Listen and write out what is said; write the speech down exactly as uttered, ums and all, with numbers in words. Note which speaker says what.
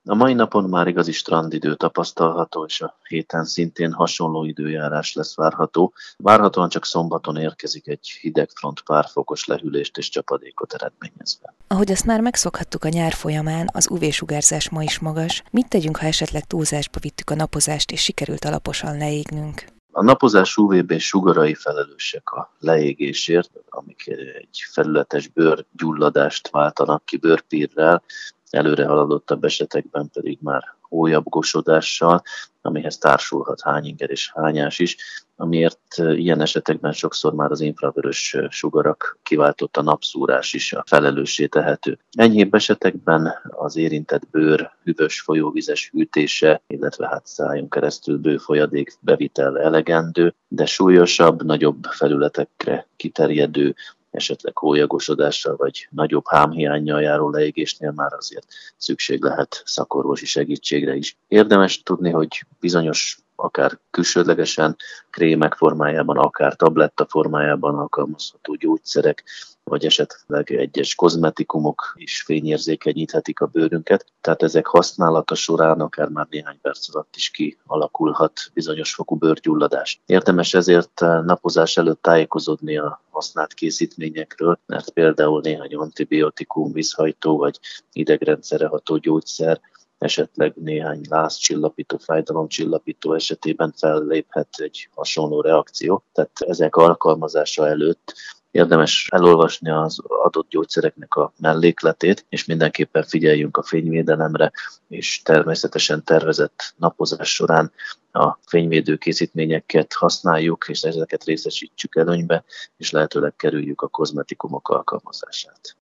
Speaker 1: A mai napon már igazi strandidő tapasztalható, és a héten szintén hasonló időjárás lesz várható. Várhatóan csak szombaton érkezik egy hideg front pár fokos lehűlést és csapadékot eredményezve.
Speaker 2: Ahogy azt már megszokhattuk a nyár folyamán, az ú vé-sugárzás ma is magas. Mit tegyünk, ha esetleg túlzásba vittük a napozást, és sikerült alaposan leégnünk?
Speaker 1: A napozás ú vé bé sugarai felelősek a leégésért, amik egy felületes bőrgyulladást váltanak ki bőrpírrel, előre haladottabb esetekben pedig már hólyabgosodással, amihez társulhat hányinger és hányás is, amiért ilyen esetekben sokszor már az infravörös sugarak kiváltotta napszúrás is a felelőssé tehető. Enyhébb esetekben az érintett bőr hűvös folyóvizes hűtése, illetve hát szájon keresztül bőfolyadék bevitel elegendő, de súlyosabb, nagyobb felületekre kiterjedő, esetleg hólyagosodással vagy nagyobb hámhiánnyal járó leégésnél már azért szükség lehet szakorvosi segítségre is. Érdemes tudni, hogy bizonyos akár külsődlegesen krémek formájában, akár tabletta formájában alkalmazható gyógyszerek, vagy esetleg egyes kozmetikumok is fényérzékenyíthetik a bőrünket. Tehát ezek használata során akár már néhány perc alatt is kialakulhat bizonyos fokú bőrgyulladás. Érdemes ezért napozás előtt tájékozódni a használt készítményekről, mert például néhány antibiotikum, vízhajtó vagy idegrendszerre ható gyógyszer, esetleg néhány lázcsillapító, fájdalomcsillapító esetében felléphet egy hasonló reakció. Tehát ezek alkalmazása előtt érdemes elolvasni az adott gyógyszereknek a mellékletét, és mindenképpen figyeljünk a fényvédelemre, és természetesen tervezett napozás során a fényvédő készítményeket használjuk, és ezeket részesítsük előnybe, és lehetőleg kerüljük a kozmetikumok alkalmazását.